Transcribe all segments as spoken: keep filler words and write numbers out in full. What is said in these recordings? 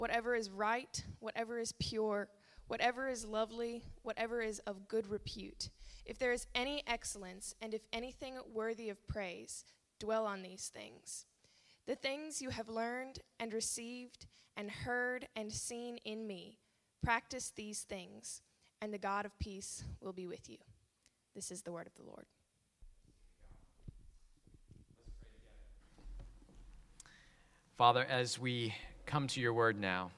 whatever is right, whatever is pure, whatever is lovely, whatever is of good repute, if there is any excellence, and if anything worthy of praise, dwell on these things. The things you have learned and received and heard and seen in me, practice these things, and the God of peace will be with you. This is the word of the Lord. Father, as we come to your word now,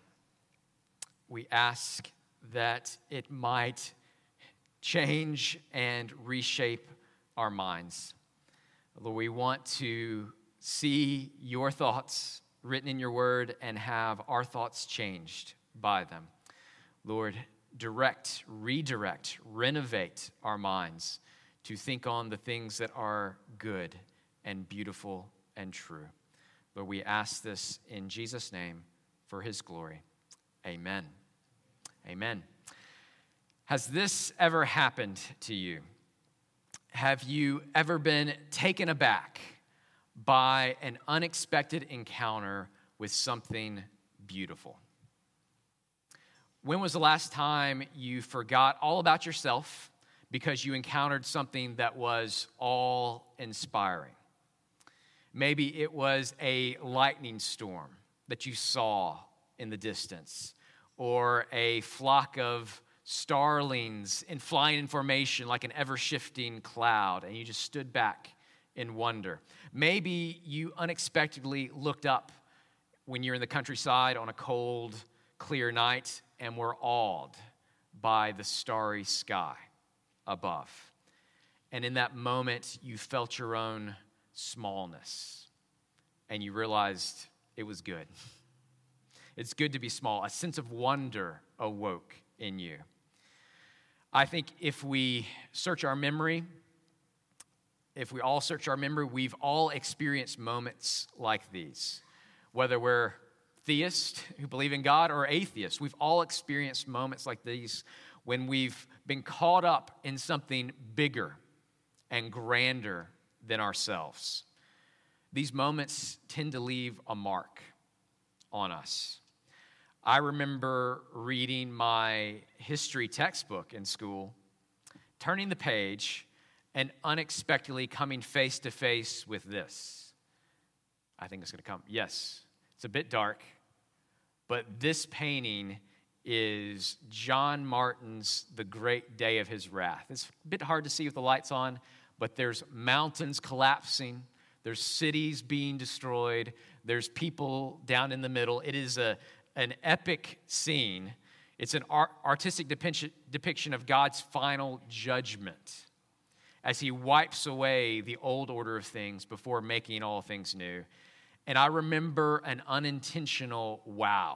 we ask that it might change and reshape our minds. Lord, we want to see your thoughts written in your word and have our thoughts changed by them. Lord, direct, redirect, renovate our minds to think on the things that are good and beautiful and true. Lord, we ask this in Jesus' name for his glory. Amen. Amen. Has this ever happened to you? Have you ever been taken aback by an unexpected encounter with something beautiful? When was the last time you forgot all about yourself because you encountered something that was awe-inspiring? Maybe it was a lightning storm that you saw in the distance, or a flock of starlings in flying in formation like an ever-shifting cloud, and you just stood back in wonder. Maybe you unexpectedly looked up when you're in the countryside on a cold, clear night and were awed by the starry sky above. And in that moment, you felt your own smallness, and you realized it was good. It's good to be small. A sense of wonder awoke in you. I think if we search our memory, if we all search our memory, we've all experienced moments like these. Whether we're theists who believe in God or atheists, we've all experienced moments like these when we've been caught up in something bigger and grander than ourselves. These moments tend to leave a mark on us. I remember reading my history textbook in school, turning the page, and unexpectedly coming face to face with this. I think it's going to come. Yes, it's a bit dark, but this painting is John Martin's The Great Day of His Wrath. It's a bit hard to see with the lights on, but there's mountains collapsing, there's cities being destroyed, there's people down in the middle. It is a, an epic scene. It's an art, artistic depiction, depiction of God's final judgment as he wipes away the old order of things before making all things new. And I remember an unintentional wow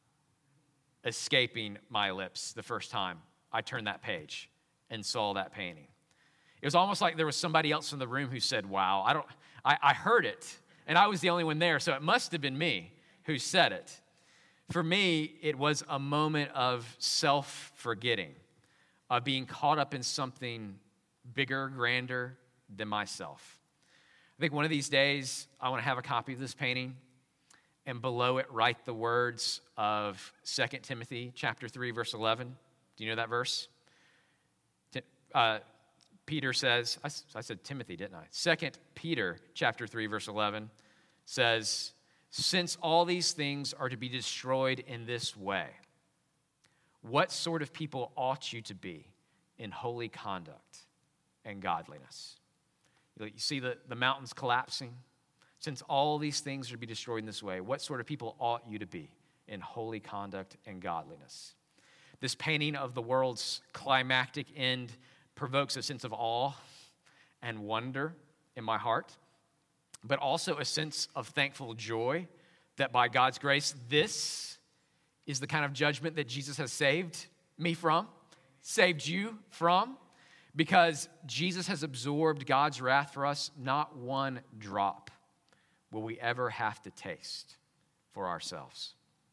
escaping my lips the first time I turned that page and saw that painting. It was almost like there was somebody else in the room who said, wow. I don't. I, I heard it, and I was the only one there, so it must have been me who said it. For me, it was a moment of self-forgetting, of being caught up in something bigger, grander than myself. I think one of these days, I want to have a copy of this painting, and below it write the words of Second Timothy chapter three, verse eleven. Do you know that verse? Uh, Peter says, I, I said Timothy, didn't I? Second Peter chapter three, verse eleven says, since all these things are to be destroyed in this way, what sort of people ought you to be in holy conduct and godliness? You see the, the mountains collapsing? Since all these things are to be destroyed in this way, what sort of people ought you to be in holy conduct and godliness? This painting of the world's climactic end provokes a sense of awe and wonder in my heart, but also a sense of thankful joy that by God's grace, this is the kind of judgment that Jesus has saved me from, saved you from, because Jesus has absorbed God's wrath for us. Not one drop will we ever have to taste for ourselves.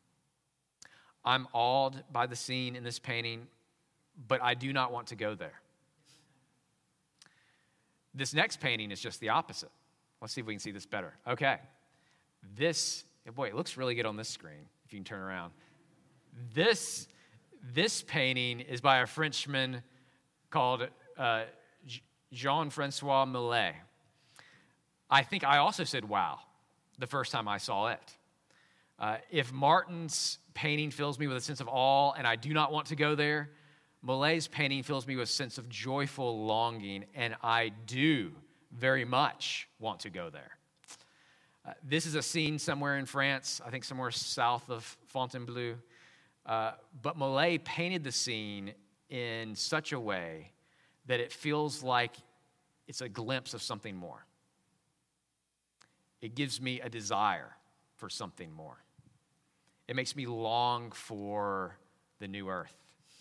I'm awed by the scene in this painting, but I do not want to go there. This next painting is just the opposite. Let's see if we can see this better. Okay. This, boy, it looks really good on this screen. If if you can turn around. This, this painting is by a Frenchman called uh, Jean-Francois Millet. I think I also said, wow, the first time I saw it. Uh, if Martin's painting fills me with a sense of awe and I do not want to go there, Millet's painting fills me with a sense of joyful longing, and I do very much want to go there. Uh, this is a scene somewhere in France, I think somewhere south of Fontainebleau. Uh, but Millet painted the scene in such a way that it feels like it's a glimpse of something more. It gives me a desire for something more. It makes me long for the new earth.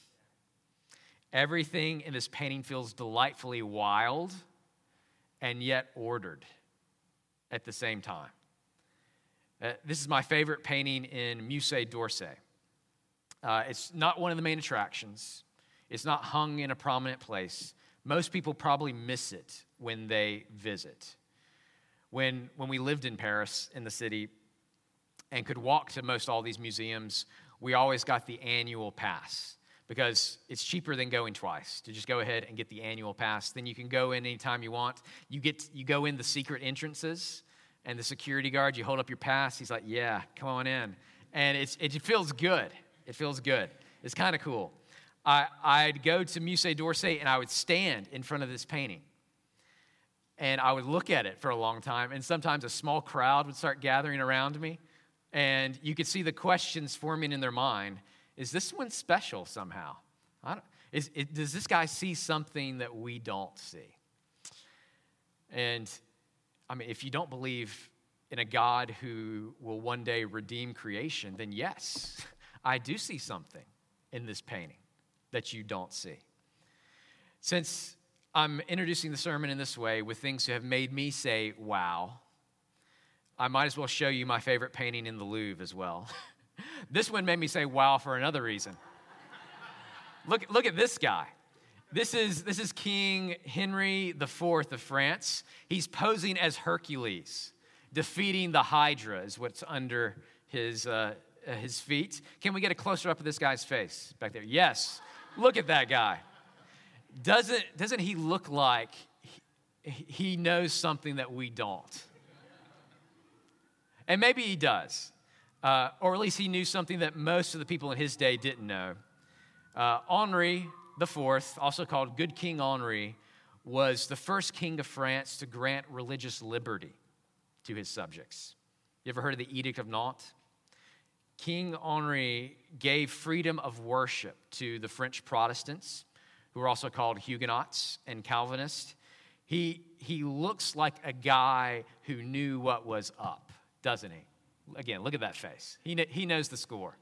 Everything in this painting feels delightfully wild and yet ordered at the same time. Uh, this is my favorite painting in Musée d'Orsay. Uh, it's not one of the main attractions. It's not hung in a prominent place. Most people probably miss it when they visit. When, when we lived in Paris, in the city, and could walk to most all these museums, we always got the annual pass because it's cheaper than going twice to just go ahead and get the annual pass. Then you can go in anytime you want. You get you go in the secret entrances, and the security guard, you hold up your pass. He's like, yeah, come on in. And it's it feels good. It feels good. It's kind of cool. I, I'd go to Musée d'Orsay, and I would stand in front of this painting. And I would look at it for a long time, and sometimes a small crowd would start gathering around me, and you could see the questions forming in their mind. Is this one special somehow? I don't, is, it, does this guy see something that we don't see? And, I mean, if you don't believe in a God who will one day redeem creation, then yes, I do see something in this painting that you don't see. Since I'm introducing the sermon in this way with things that have made me say, wow, I might as well show you my favorite painting in the Louvre as well. This one made me say wow for another reason. Look, look at this guy. This is, this is King Henry the Fourth of France. He's posing as Hercules, defeating the Hydra is what's under his, uh, his feet. Can we get a closer up of this guy's face back there? Yes. Look at that guy. Doesn't, doesn't he look like he, he knows something that we don't? And maybe he does. Uh, or at least he knew something that most of the people in his day didn't know. Uh, Henri the Fourth, also called Good King Henri, was the first king of France to grant religious liberty to his subjects. You ever heard of the Edict of Nantes? King Henri gave freedom of worship to the French Protestants, who were also called Huguenots and Calvinists. He, he looks like a guy who knew what was up, doesn't he? Again, look at that face. He, he knows the score.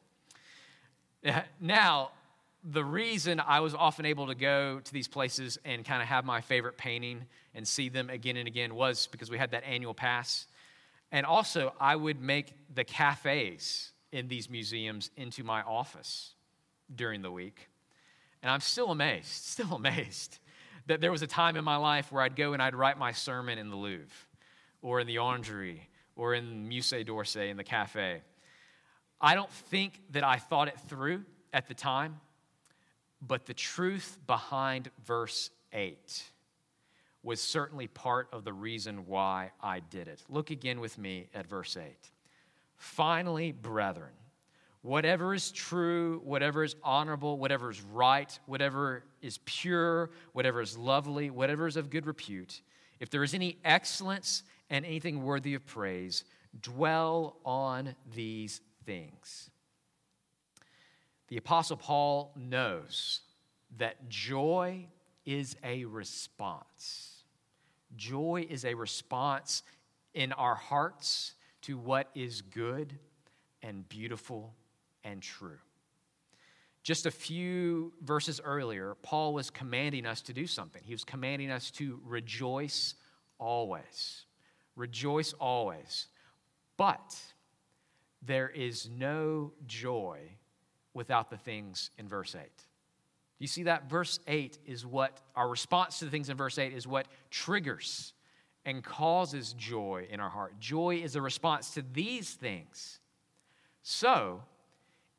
Now, the reason I was often able to go to these places and kind of have my favorite painting and see them again and again was because we had that annual pass. And also, I would make the cafes in these museums into my office during the week. And I'm still amazed, still amazed that there was a time in my life where I'd go and I'd write my sermon in the Louvre or in the Orangerie or in Musée d'Orsay in the cafe. I don't think that I thought it through at the time, but the truth behind verse eight was certainly part of the reason why I did it. Look again with me at verse eight. Finally, brethren, whatever is true, whatever is honorable, whatever is right, whatever is pure, whatever is lovely, whatever is of good repute, if there is any excellence and anything worthy of praise, dwell on these things. The Apostle Paul knows that joy is a response. Joy is a response in our hearts to what is good and beautiful and true. Just a few verses earlier, Paul was commanding us to do something. He was commanding us to rejoice always. Rejoice always. But there is no joy without the things in verse eight. Do you see that? Verse eight is what, our response to the things in verse eight is what triggers and causes joy in our heart. Joy is a response to these things. So,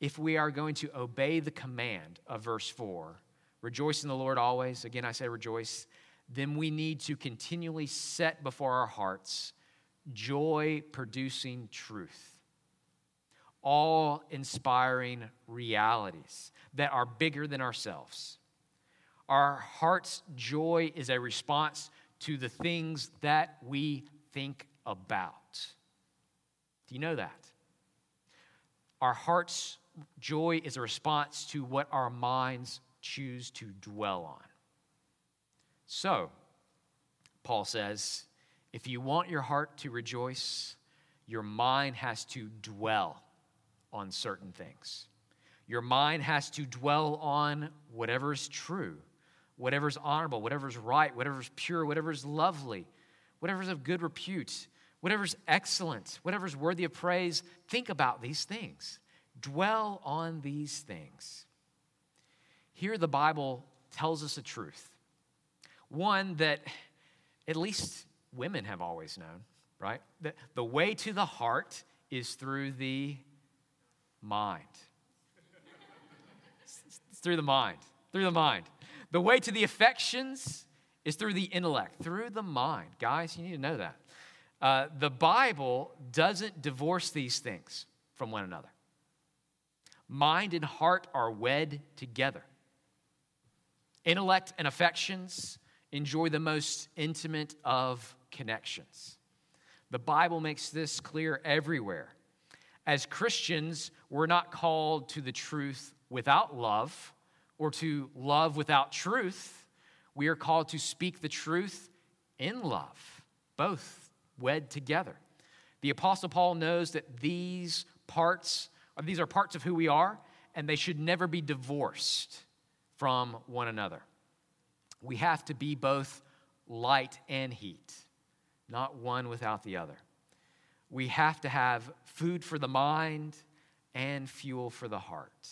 if we are going to obey the command of verse four, rejoice in the Lord always, again I say rejoice, then we need to continually set before our hearts joy-producing truth, awe-inspiring realities that are bigger than ourselves. Our heart's joy is a response to the things that we think about. Do you know that? Our heart's joy is a response to what our minds choose to dwell on. So, Paul says, if you want your heart to rejoice, your mind has to dwell on certain things. Your mind has to dwell on whatever is true, whatever is honorable, whatever is right, whatever is pure, whatever is lovely, whatever is of good repute, whatever is excellent, whatever is worthy of praise. Think about these things. Dwell on these things. Here the Bible tells us a truth. One that at least women have always known, right? The, the way to the heart is through the mind. It's through the mind, through the mind. The way to the affections is through the intellect, through the mind. Guys, you need to know that. Uh, the Bible doesn't divorce these things from one another. Mind and heart are wed together. Intellect and affections enjoy the most intimate of connections. The Bible makes this clear everywhere. As Christians, we're not called to the truth without love or to love without truth. We are called to speak the truth in love, both wed together. The Apostle Paul knows that these parts, these are parts of who we are, and they should never be divorced from one another. We have to be both light and heat, not one without the other. We have to have food for the mind and fuel for the heart.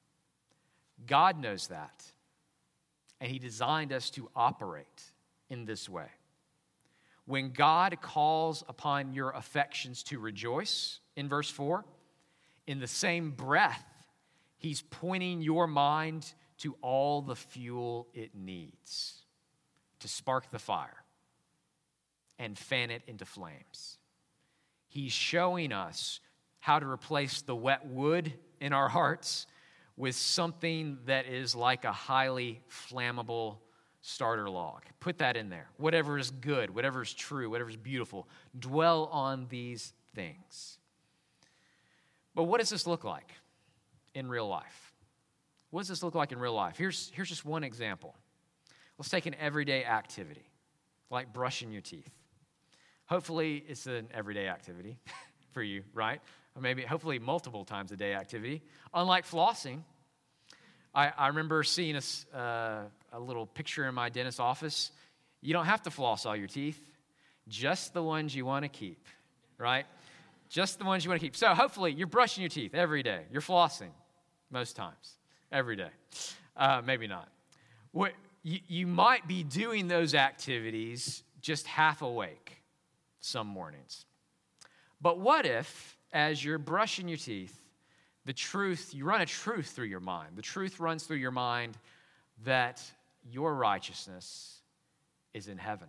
God knows that, and He designed us to operate in this way. When God calls upon your affections to rejoice, in verse four, in the same breath, He's pointing your mind to all the fuel it needs to spark the fire and fan it into flames. He's showing us how to replace the wet wood in our hearts with something that is like a highly flammable starter log. Put that in there. Whatever is good, whatever is true, whatever is beautiful, dwell on these things. But what does this look like in real life? What does this look like in real life? Here's, here's just one example. Let's take an everyday activity, like brushing your teeth. Hopefully, it's an everyday activity for you, right? Or maybe, hopefully, multiple times a day activity. Unlike flossing, I, I remember seeing a, uh, a little picture in my dentist's office. You don't have to floss all your teeth, just the ones you want to keep, right? Just the ones you want to keep. So hopefully, you're brushing your teeth every day. You're flossing most times. Every day. Uh, maybe not. What, you, you might be doing those activities just half awake some mornings. But what if, as you're brushing your teeth, the truth, you run a truth through your mind. The truth runs through your mind that your righteousness is in heaven.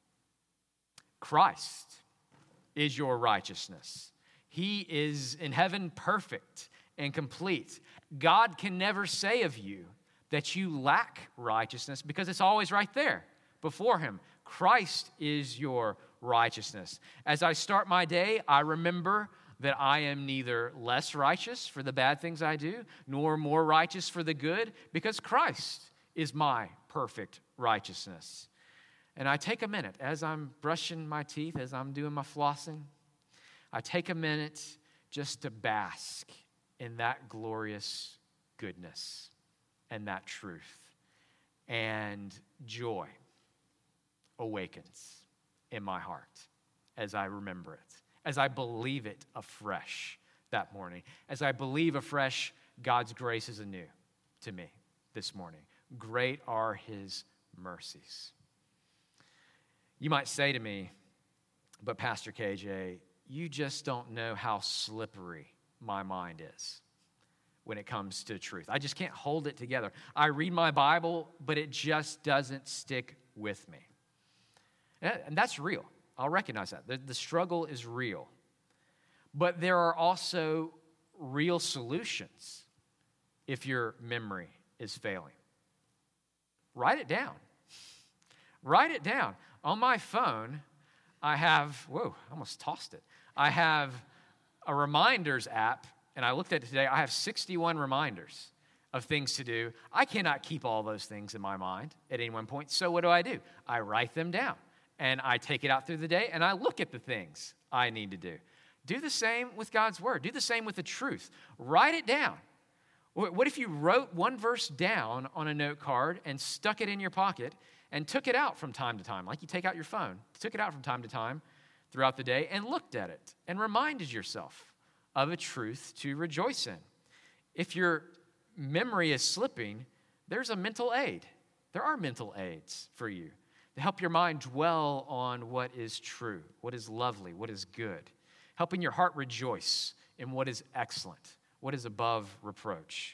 Christ is your righteousness. He is in heaven perfect and complete. God can never say of you that you lack righteousness because it's always right there before Him. Christ is your righteousness. As I start my day, I remember that I am neither less righteous for the bad things I do, nor more righteous for the good, because Christ is my perfect righteousness. And I take a minute as I'm brushing my teeth, as I'm doing my flossing, I take a minute just to bask in that glorious goodness and that truth. And joy awakens in my heart as I remember it, as I believe it afresh that morning, as I believe afresh God's grace is anew to me this morning. Great are His mercies. You might say to me, but Pastor K J, you just don't know how slippery my mind is. when it comes to truth. I just can't hold it together. I read my Bible, but it just doesn't stick with me. And that's real. I'll recognize that. The, the struggle is real. But there are also real solutions if your memory is failing. Write it down. Write it down. On my phone, I have, whoa, I almost tossed it. I have a reminders app, and I looked at it today. I have sixty-one reminders of things to do. I cannot keep all those things in my mind at any one point. So what do I do? I write them down, and I take it out through the day, and I look at the things I need to do. Do the same with God's word. Do the same with the truth. Write it down. What if you wrote one verse down on a note card and stuck it in your pocket and took it out from time to time, like you take out your phone, took it out from time to time throughout the day and looked at it and reminded yourself of a truth to rejoice in? If your memory is slipping, there's a mental aid. There are mental aids for you to help your mind dwell on what is true, what is lovely, what is good, helping your heart rejoice in what is excellent, what is above reproach.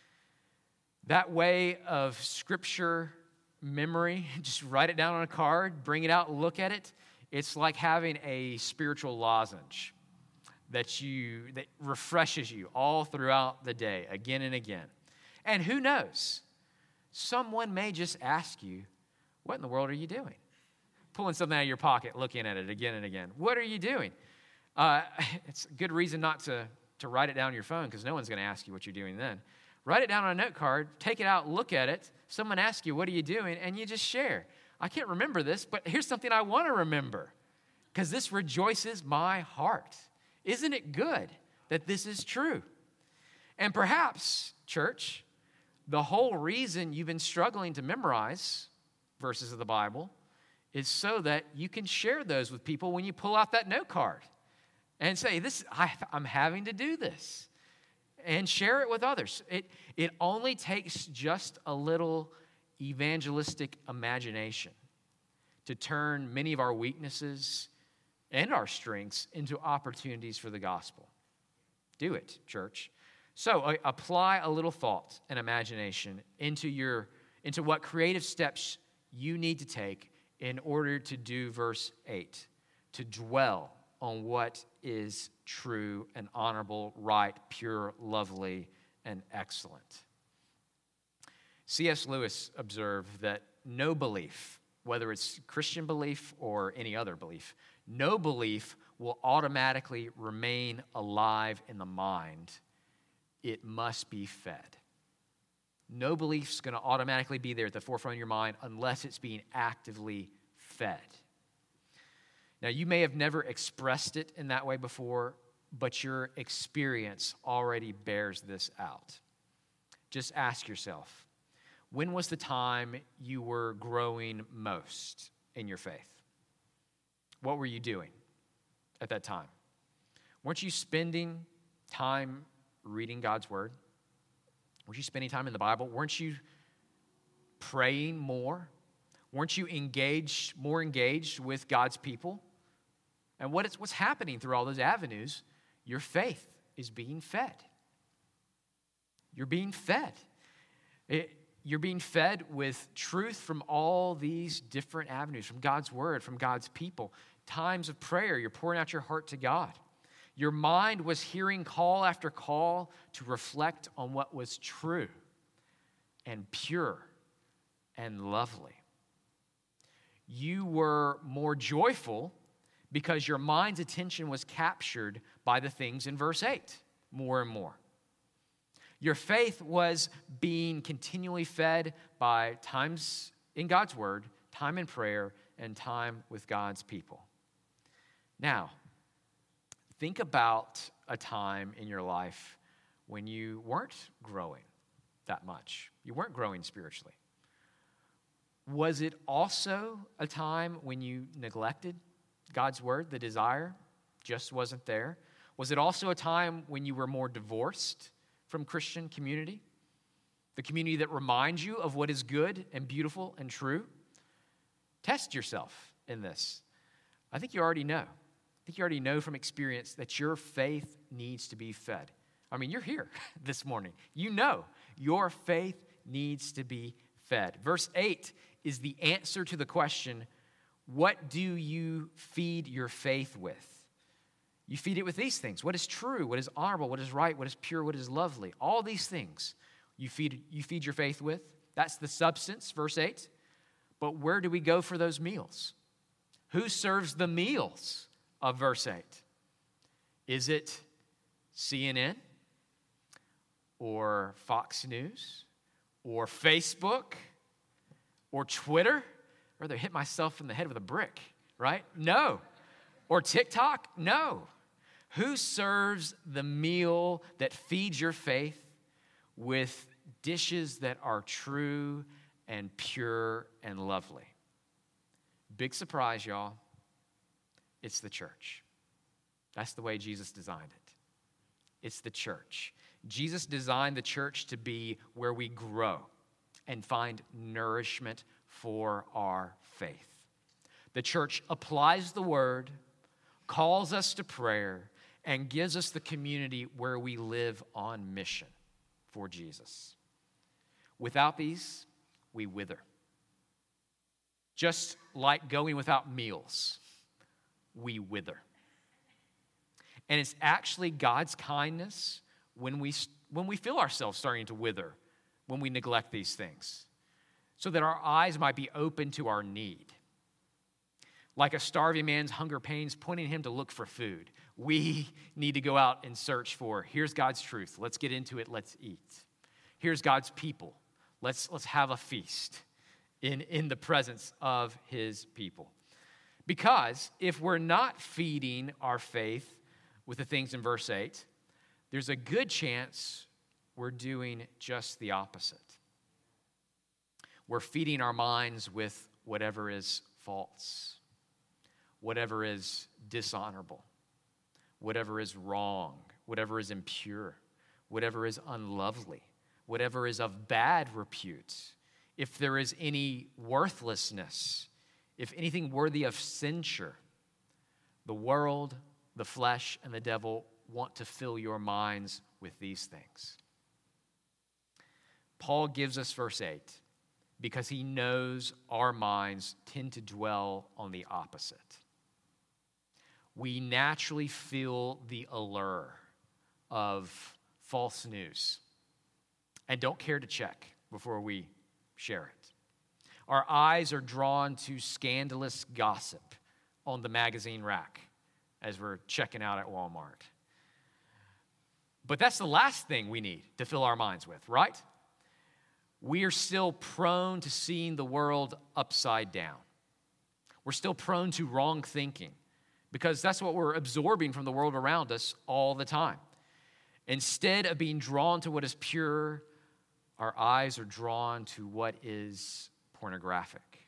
That way of scripture memory, just write it down on a card, bring it out, look at it. It's like having a spiritual lozenge that you that refreshes you all throughout the day, again and again. And who knows? Someone may just ask you, what in the world are you doing? Pulling something out of your pocket, looking at it again and again. What are you doing? Uh, it's a good reason not to, to write it down on your phone, because no one's going to ask you what you're doing then. Write it down on a note card, take it out, look at it. Someone asks you, what are you doing? And you just share. I can't remember this, but here's something I want to remember, because this rejoices my heart. Isn't it good that this is true? And perhaps, church, the whole reason you've been struggling to memorize verses of the Bible is so that you can share those with people when you pull out that note card and say, "This, I, I'm having to do this," and share it with others. It, it only takes just a little evangelistic imagination to turn many of our weaknesses and our strengths into opportunities for the gospel. Do it, church. So uh, apply a little thought and imagination into your into what creative steps you need to take in order to do verse eight, to dwell on what is true and honorable, right, pure, lovely, and excellent. C S Lewis observed that no belief, whether it's Christian belief or any other belief, no belief will automatically remain alive in the mind. It must be fed. No belief's going to automatically be there at the forefront of your mind unless it's being actively fed. Now, you may have never expressed it in that way before, but your experience already bears this out. Just ask yourself, when was the time you were growing most in your faith? What were you doing at that time? Weren't you spending time reading God's word? Weren't you spending time in the Bible? Weren't you praying more? Weren't you engaged, more engaged with God's people? And what is, what's happening through all those avenues? Your faith is being fed. You're being fed. It, you're being fed with truth from all these different avenues, from God's word, from God's people. Times of prayer, you're pouring out your heart to God. Your mind was hearing call after call to reflect on what was true and pure and lovely. You were more joyful because your mind's attention was captured by the things in verse eight more and more. Your faith was being continually fed by times in God's word, time in prayer, and time with God's people. Now, think about a time in your life when you weren't growing that much. You weren't growing spiritually. Was it also a time when you neglected God's word, the desire just wasn't there? Was it also a time when you were more divorced from Christian community? The community that reminds you of what is good and beautiful and true? Test yourself in this. I think you already know. I think you already know from experience that your faith needs to be fed. I mean, you're here this morning. You know your faith needs to be fed. Verse eight is the answer to the question, what do you feed your faith with? You feed it with these things. What is true? What is honorable? What is right? What is pure? What is lovely? All these things you feed, you feed your faith with. That's the substance, verse eight. But where do we go for those meals? Who serves the meals of verse eight? Is it C N N or Fox News or Facebook or Twitter? I'd rather hit myself in the head with a brick, right? No. Or TikTok? No. Who serves the meal that feeds your faith with dishes that are true and pure and lovely? Big surprise, y'all. It's the church. That's the way Jesus designed it. It's the church. Jesus designed the church to be where we grow and find nourishment for our faith. The church applies the word, calls us to prayer, and gives us the community where we live on mission for Jesus. Without these, we wither. Just like going without meals, we wither. And it's actually God's kindness when we, when we feel ourselves starting to wither, when we neglect these things, so that our eyes might be open to our need. Like a starving man's hunger pains pointing him to look for food, we need to go out and search for, here's God's truth. Let's get into it. Let's eat. Here's God's people. Let's, let's have a feast in, in the presence of his people. Because if we're not feeding our faith with the things in verse eight, there's a good chance we're doing just the opposite. We're feeding our minds with whatever is false, whatever is dishonorable, whatever is wrong, whatever is impure, whatever is unlovely, whatever is of bad repute. If there is any worthlessness, if anything worthy of censure, the world, the flesh, and the devil want to fill your minds with these things. Paul gives us verse eight because he knows our minds tend to dwell on the opposite. We naturally feel the allure of false news and don't care to check before we share it. Our eyes are drawn to scandalous gossip on the magazine rack as we're checking out at Walmart. But that's the last thing we need to fill our minds with, right? We are still prone to seeing the world upside down. We're still prone to wrong thinking because that's what we're absorbing from the world around us all the time. Instead of being drawn to what is pure, our eyes are drawn to what is pornographic.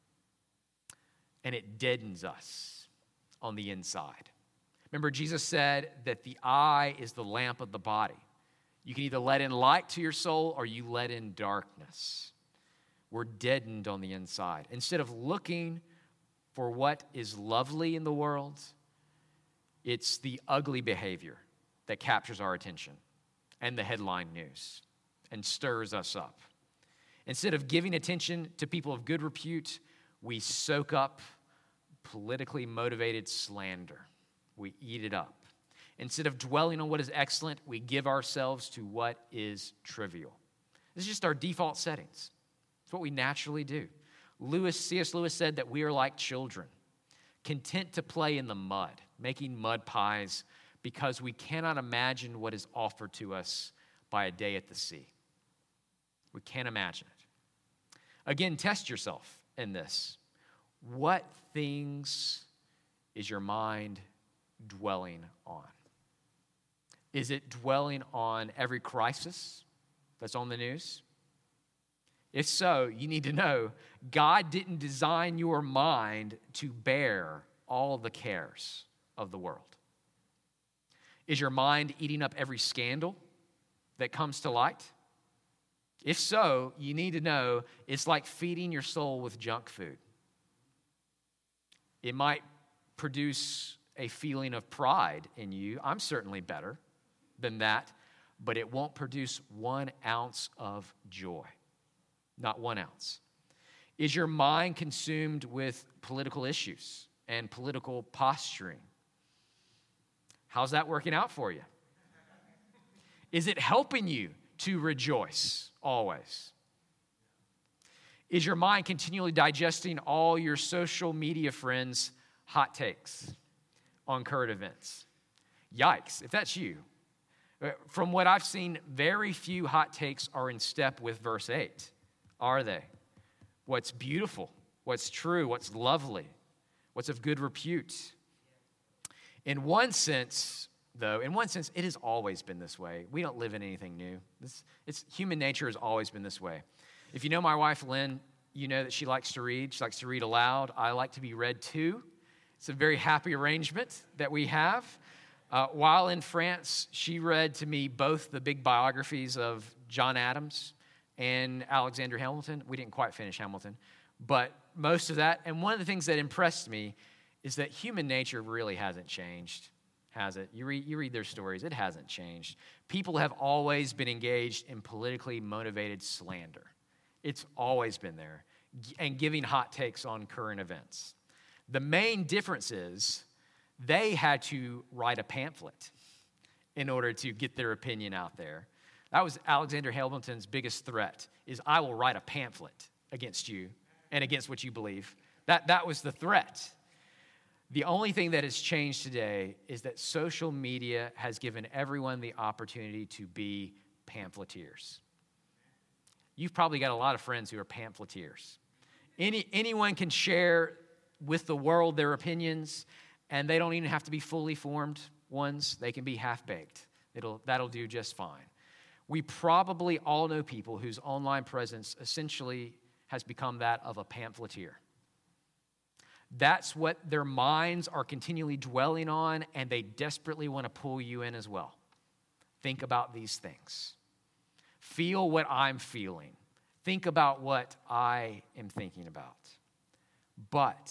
And it deadens us on the inside. Remember, Jesus said that the eye is the lamp of the body. You can either let in light to your soul or you let in darkness. We're deadened on the inside. Instead of looking for what is lovely in the world, it's the ugly behavior that captures our attention and the headline news and stirs us up. Instead of giving attention to people of good repute, we soak up politically motivated slander. We eat it up. Instead of dwelling on what is excellent, we give ourselves to what is trivial. This is just our default settings. It's what we naturally do. Lewis, C S Lewis said that we are like children, content to play in the mud, making mud pies because we cannot imagine what is offered to us by a day at the sea. We can't imagine it. Again, test yourself in this. What things is your mind dwelling on? Is it dwelling on every crisis that's on the news? If so, you need to know God didn't design your mind to bear all the cares of the world. Is your mind eating up every scandal that comes to light? If so, you need to know it's like feeding your soul with junk food. It might produce a feeling of pride in you. I'm certainly better than that. but it won't produce one ounce of joy. Not one ounce. Is your mind consumed with political issues and political posturing? How's that working out for you? Is it helping you to rejoice always? Is your mind continually digesting all your social media friends' hot takes on current events? Yikes, if that's you. From what I've seen, very few hot takes are in step with verse eight, are they? What's beautiful, what's true, what's lovely, what's of good repute. In one sense, though, in one sense, it has always been this way. We don't live in anything new. This, it's, human nature has always been this way. If you know my wife, Lynn, you know that she likes to read. She likes to read aloud. I like to be read to. It's a very happy arrangement that we have. Uh, while in France, she read to me both the big biographies of John Adams and Alexander Hamilton. We didn't quite finish Hamilton, but most of that. And one of the things that impressed me is that human nature really hasn't changed, has it? You read, you read their stories, it hasn't changed. People have always been engaged in politically motivated slander. It's always been there, and giving hot takes on current events. The main difference is they had to write a pamphlet in order to get their opinion out there. That was Alexander Hamilton's biggest threat, is I will write a pamphlet against you and against what you believe. That, that was the threat. The only thing that has changed today is that social media has given everyone the opportunity to be pamphleteers. You've probably got a lot of friends who are pamphleteers. Any, anyone can share with the world their opinions, and they don't even have to be fully formed ones. They can be half-baked. It'll, that'll do just fine. We probably all know people whose online presence essentially has become that of a pamphleteer. That's what their minds are continually dwelling on, and they desperately want to pull you in as well. Think about these things. Feel what I'm feeling. Think about what I am thinking about. But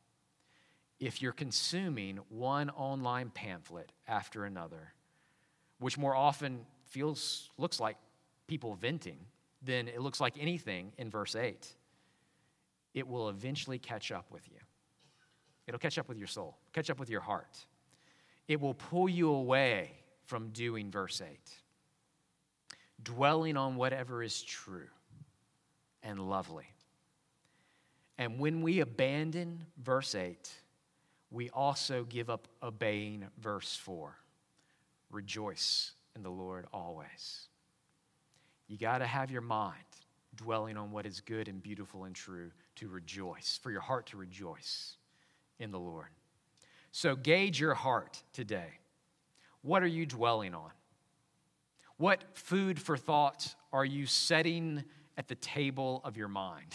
if you're consuming one online pamphlet after another, which more often feels, looks like people venting than it looks like anything in verse eight, it will eventually catch up with you. It'll catch up with your soul, catch up with your heart. It will pull you away from doing verse eight, dwelling on whatever is true and lovely. And when we abandon verse eight, we also give up obeying verse four. Rejoice in the Lord always. You got to have your mind dwelling on what is good and beautiful and true to rejoice, for your heart to rejoice in the Lord. So gauge your heart today. What are you dwelling on? What food for thought are you setting at the table of your mind?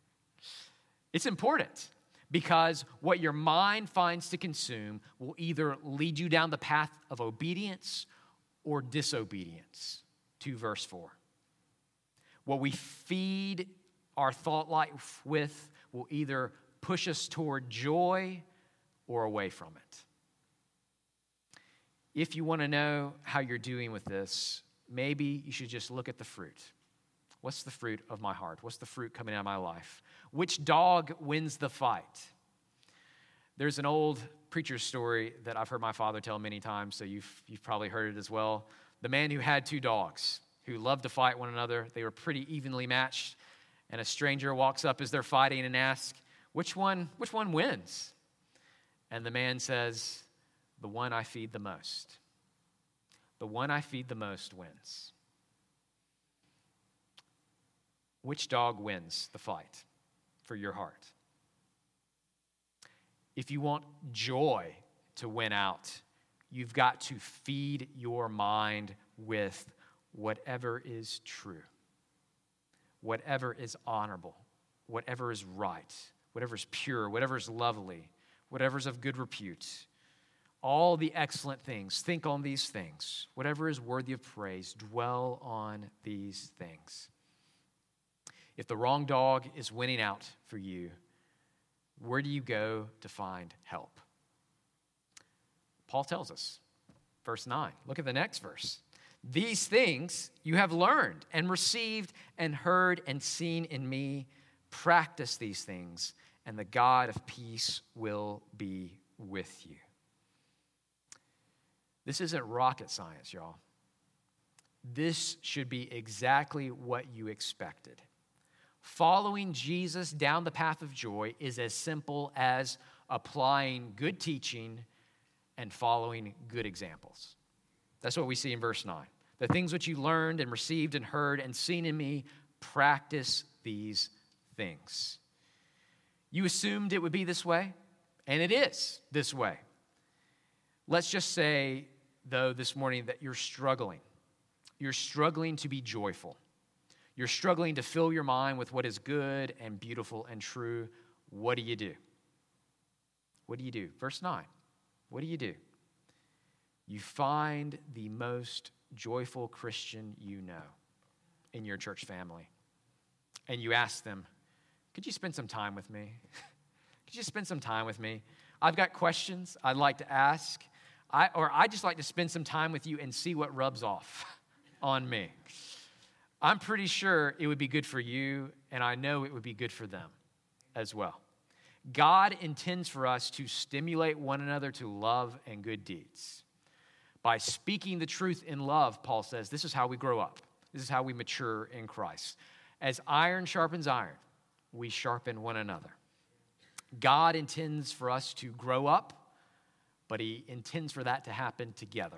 It's important because what your mind finds to consume will either lead you down the path of obedience or disobedience, to verse four. What we feed our thought life with will either push us toward joy or away from it. If you want to know how you're doing with this, maybe you should just look at the fruit. What's the fruit of my heart? What's the fruit coming out of my life? Which dog wins the fight? There's an old preacher's story that I've heard my father tell many times, so you've, you've probably heard it as well. The man who had two dogs who loved to fight one another. They were pretty evenly matched, and a stranger walks up as they're fighting and asks, which one, which one wins? And the man says, the one I feed the most. The one I feed the most wins. Which dog wins the fight for your heart? If you want joy to win out, you've got to feed your mind with whatever is true, whatever is honorable, whatever is right, whatever is pure, whatever is lovely, whatever is of good repute, all the excellent things. Think on these things. Whatever is worthy of praise, dwell on these things. If the wrong dog is winning out for you, where do you go to find help? Paul tells us, verse nine. Look at the next verse. These things you have learned and received and heard and seen in me. Practice these things, and the God of peace will be with you. This isn't rocket science, y'all. This should be exactly what you expected. Following Jesus down the path of joy is as simple as applying good teaching and following good examples. That's what we see in verse nine. The things which you learned and received and heard and seen in me, practice these things. You assumed it would be this way, and it is this way. Let's just say, though, this morning that you're struggling. You're struggling to be joyful. You're struggling to fill your mind with what is good and beautiful and true. What do you do? What do you do? Verse nine. What do you do? You find the most joyful Christian you know in your church family. And you ask them, could you spend some time with me? Could you spend some time with me? I've got questions I'd like to ask. I, or I'd just like to spend some time with you and see what rubs off on me. I'm pretty sure it would be good for you, and I know it would be good for them as well. God intends for us to stimulate one another to love and good deeds. By speaking the truth in love, Paul says, this is how we grow up. This is how we mature in Christ. As iron sharpens iron, we sharpen one another. God intends for us to grow up, but he intends for that to happen together.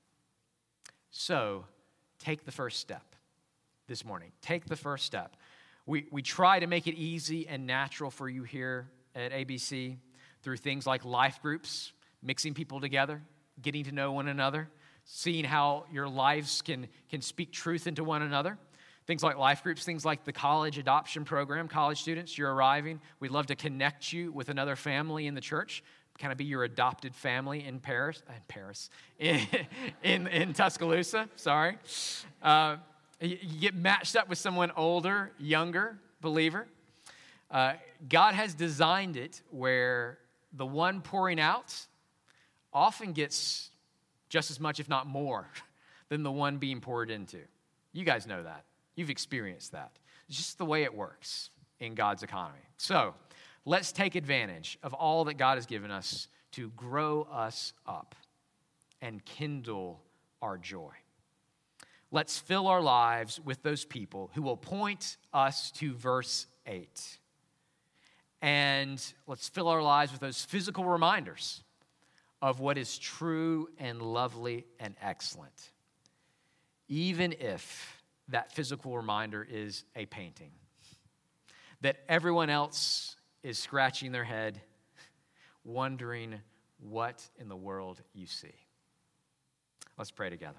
So, take the first step this morning. Take the first step. We, we try to make it easy and natural for you here at A B C through things like life groups, mixing people together, getting to know one another, seeing how your lives can, can speak truth into one another. Things like life groups, things like the college adoption program. College students, you're arriving. We'd love to connect you with another family in the church, kind of be your adopted family in Paris, in Paris, in, in, in Tuscaloosa, sorry. Uh, you, you get matched up with someone older, younger, believer. Uh, God has designed it where the one pouring out often gets just as much, if not more, than the one being poured into. You guys know that. You've experienced that. It's just the way it works in God's economy. So let's take advantage of all that God has given us to grow us up and kindle our joy. Let's fill our lives with those people who will point us to verse eight. And let's fill our lives with those physical reminders of what is true and lovely and excellent, even if that physical reminder is a painting that everyone else is scratching their head, wondering what in the world you see. Let's pray together.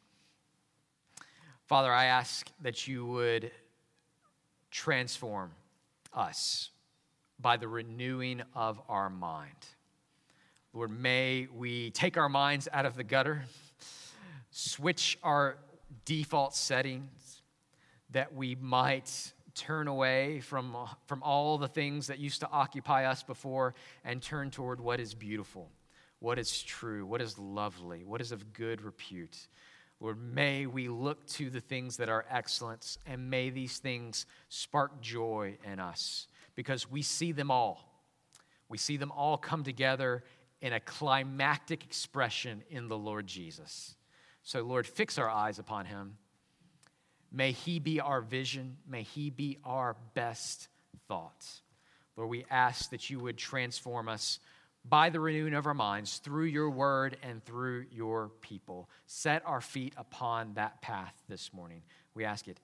Father, I ask that you would transform us by the renewing of our mind. Lord, may we take our minds out of the gutter, switch our default settings, that we might turn away from, from all the things that used to occupy us before and turn toward what is beautiful, what is true, what is lovely, what is of good repute. Lord, may we look to the things that are excellence, and may these things spark joy in us, because we see them all. We see them all come together in a climactic expression in the Lord Jesus. So, Lord, fix our eyes upon him. May he be our vision. May he be our best thoughts. Lord, we ask that you would transform us by the renewing of our minds through your word and through your people. Set our feet upon that path this morning. We ask it